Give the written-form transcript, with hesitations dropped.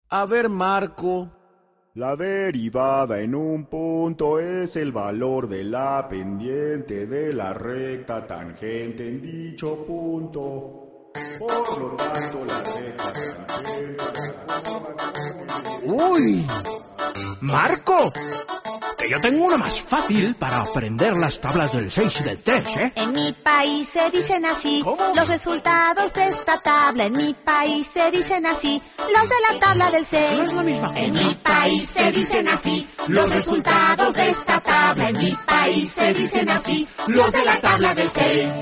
A ver, Marco. La derivada en un punto es el valor de la pendiente de la recta tangente en dicho punto. Por lo tanto, la recta tangente... ¡Uy! ¡Marco! Que yo tengo una más fácil para aprender las tablas del 6 y del 3, ¿eh? En mi país se dicen así. ¿Cómo? Los resultados de esta tabla. En mi país se dicen así. Los de la tabla del 6. No es la misma. En mi país se dicen así. Los resultados de esta tabla. En mi país se dicen así. Los de la tabla del 6.